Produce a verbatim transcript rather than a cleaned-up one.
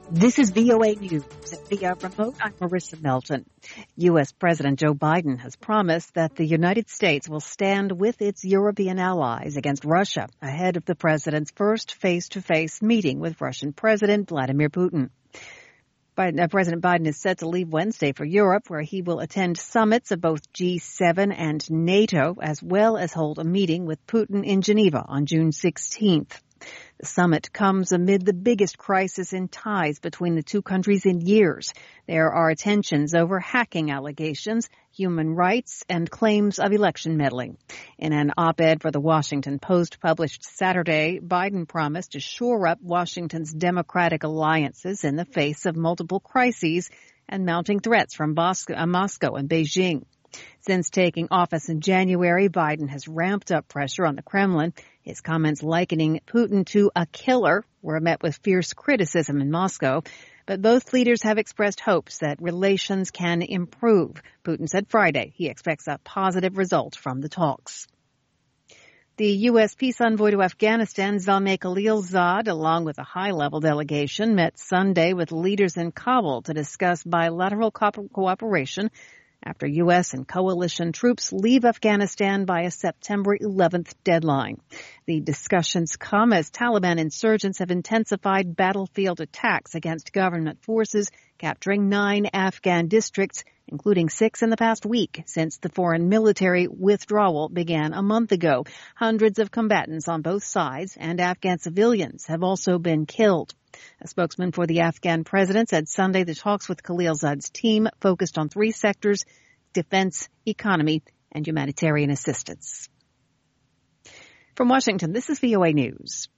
This is V O A News. Via remote, I'm Marissa Melton. U S. President Joe Biden has promised that the United States will stand with its European allies against Russia ahead of the president's first face-to-face meeting with Russian President Vladimir Putin. Biden, uh, President Biden is set to leave Wednesday for Europe, where he will attend summits of both G seven and NATO, as well as hold a meeting with Putin in Geneva on June sixteenth. The summit comes amid the biggest crisis in ties between the two countries in years. There are tensions over hacking allegations, human rights, and claims of election meddling. In an op-ed for the Washington Post published Saturday, Biden promised to shore up Washington's democratic alliances in the face of multiple crises and mounting threats from Moscow and Beijing. Since taking office in January, Biden has ramped up pressure on the Kremlin. His comments likening Putin to a killer were met with fierce criticism in Moscow. But both leaders have expressed hopes that relations can improve. Putin said Friday he expects a positive result from the talks. The U S peace envoy to Afghanistan, Zalmay Khalilzad, along with a high-level delegation, met Sunday with leaders in Kabul to discuss bilateral co- cooperation after U S and coalition troops leave Afghanistan by a September eleventh deadline. The discussions come as Taliban insurgents have intensified battlefield attacks against government forces, capturing nine Afghan districts, including six in the past week since the foreign military withdrawal began a month ago. Hundreds of combatants on both sides and Afghan civilians have also been killed. A spokesman for the Afghan president said Sunday the talks with Khalilzad's team focused on three sectors: defense, economy, and humanitarian assistance. From Washington, this is V O A News.